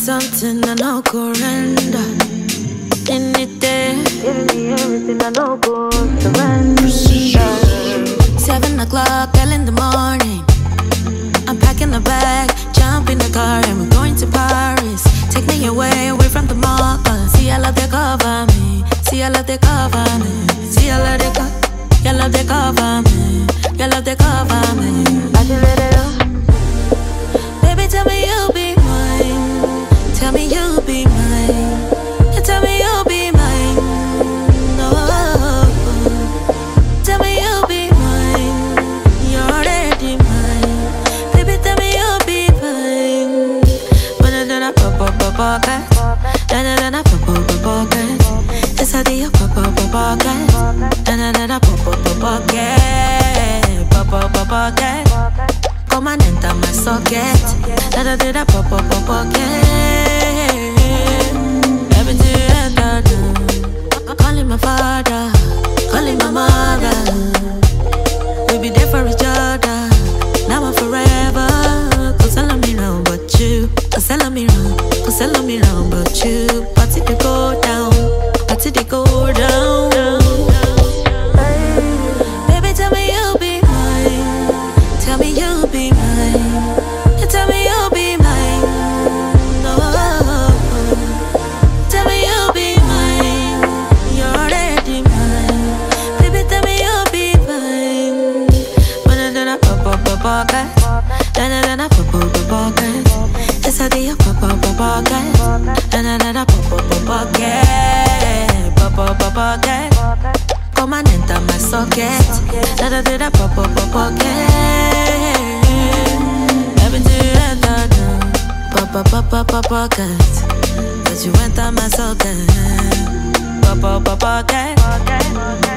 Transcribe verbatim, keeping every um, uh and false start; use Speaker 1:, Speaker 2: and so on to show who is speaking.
Speaker 1: something I no go render. In it there, giving me everything I no go surrender. Seven o'clock, early in the morning. I'm packing the bag, jump in the car, and we're going to Paris. Take me away, away from the mall. Uh, see, I love they cover me. See, I love they cover me. See, I love they cover me. You love they cover me. You love they cover me. I just let it up. Baby, tell me you'll be mine. Tell me you'll be mine. You tell me you'll be mine. No. Tell me you'll be mine. You're already mine. Baby, tell me you'll be mine. But then I pop up a pocket. Then I pop up a pocket. It's a day of pop up a pocket. Then I pop up a pocket. Pop up a pocket. Come and enter my socket. Then I did a pop up a pocket. Everything you enter now. Calling my father, calling my mother. We be there for each other. Now and forever. Cause I love me wrong but you. Cause I love me wrong. Cause I love me wrong but you. Party they go down. Party they go down. Baby, tell me you'll be mine. Tell me you'll be mine. You tell me you'll be mine. No. Tell me you'll be mine. You're already mine. Baby, tell me you'll be mine. But then I pop up a pocket. Then I pop up a pocket. It's a day of pop up a pocket. Then I pop up a pocket. Pop up a pocket. Come and enter my socket. Then I did a pop up a pocket. Everything you enter now. Pop up pop up a pocket. Cause you enter my socket. Pop up a pocket.